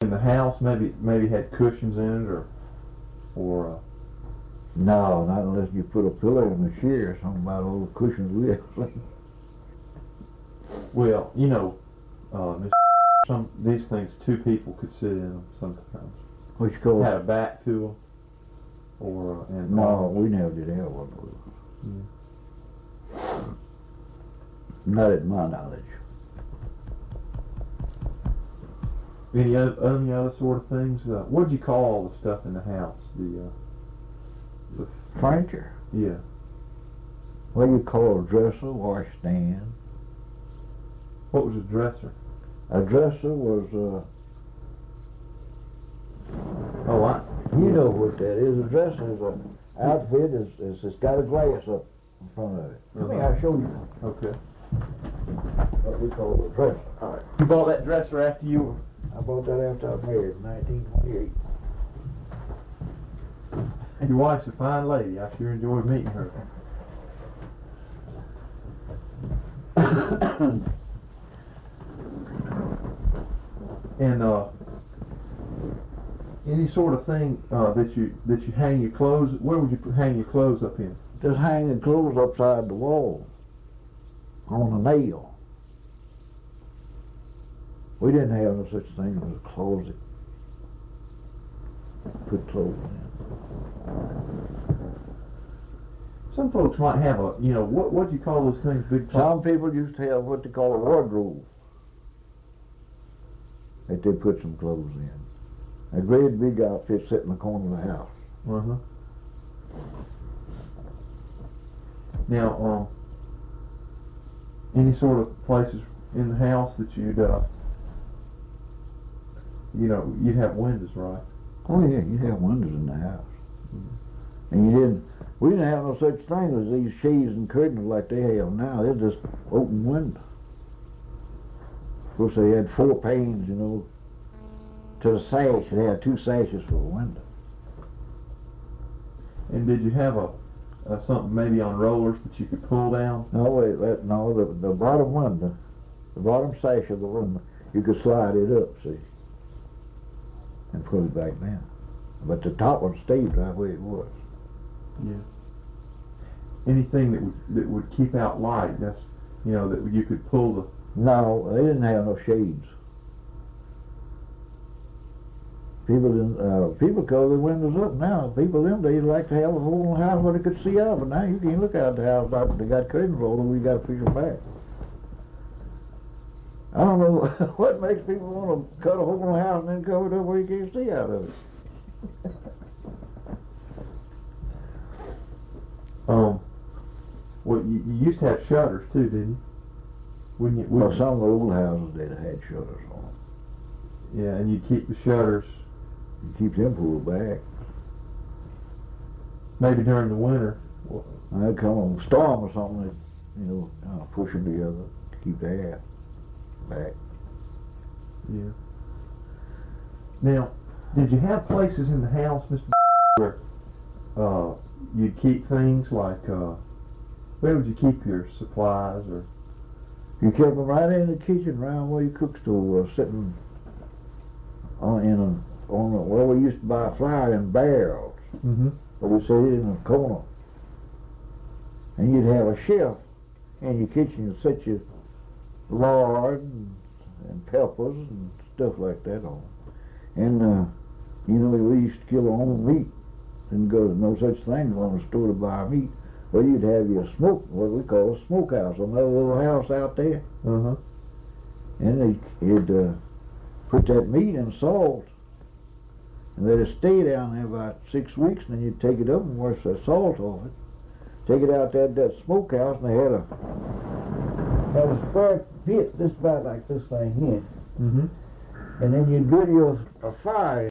in the house maybe had cushions in it or No, not unless you put a pillow in the chair or something about all the cushions we have. well, some these things 2 people could sit in them sometimes. What you call Had it? a back to them, or and No, we never did have one of those. Not at my knowledge. Any other sort of things? What'd you call all the stuff in the house? The Furniture. yeah. What do you call a dresser, washstand? What was a dresser? A dresser was Oh, you know what that is. A dresser is an outfit. It's got a glass up in front of it. Come here, I'll show you okay. what we call a dresser. All right. You bought that dresser after you were. I bought that after I was married in 1928. Your wife's a fine lady. I sure enjoyed meeting her. And any sort of thing that you hang your clothes. Where would you hang your clothes up in? Just hanging clothes upside the wall on a nail. We didn't have no such thing as a closet. Put clothes in. Some folks might have a, what do you call those things? Big. Some people used to have what they call a wardrobe that they put some clothes in. A great big outfit sitting in the corner of the house. Uh-huh. Now, any sort of places in the house that you'd have windows, right? Oh yeah, you'd have windows in the house. And we didn't have no such thing as these shades and curtains like they have now. They're just open windows. Of course they had 4 panes, to the sash. They had 2 sashes for a window. And did you have a something maybe on rollers that you could pull down? No, the bottom window, the bottom sash of the window, you could slide it up, see, and pull it back down. But the top one stayed right where it was. Yeah. Anything that would keep out light. That's that you could pull the. No, they didn't have no shades. People cover their windows up now. People them days like to have a whole house where they could see out, but now you can't look out the house like they got curtains rolled over. You got to push them back. I don't know what makes people want to cut a hole in the house and then cover it up where you can't see out of it. Well, you used to have shutters too, didn't you? Wouldn't you? Well, some of the old houses they had shutters on them. Yeah, and you keep the shutters. You keep them pulled back. Maybe during the winter. And they'd come on a storm or something, kind of push them together to keep the air back. Yeah. Now, did you have places in the house, Mr. where you'd keep things like, where would you keep your supplies or? You kept them right in the kitchen, around where your cook stove was, sitting where we used to buy flour in barrels. Mm-hmm. But we set it in a corner. And you'd have a shelf in your kitchen to set your lard and peppers and stuff like that on. And, we used to kill our own meat. Didn't go to no such thing on the store to buy meat. But you'd have your what we call a smokehouse, another little house out there. Uh-huh. And you'd put that meat in salt and let it stay down there about 6 weeks, and then you'd take it up and wash the salt off it. Take it out that smokehouse, and they had a square pit, this about like this thing here. Mm-hmm. And then you'd build you a fire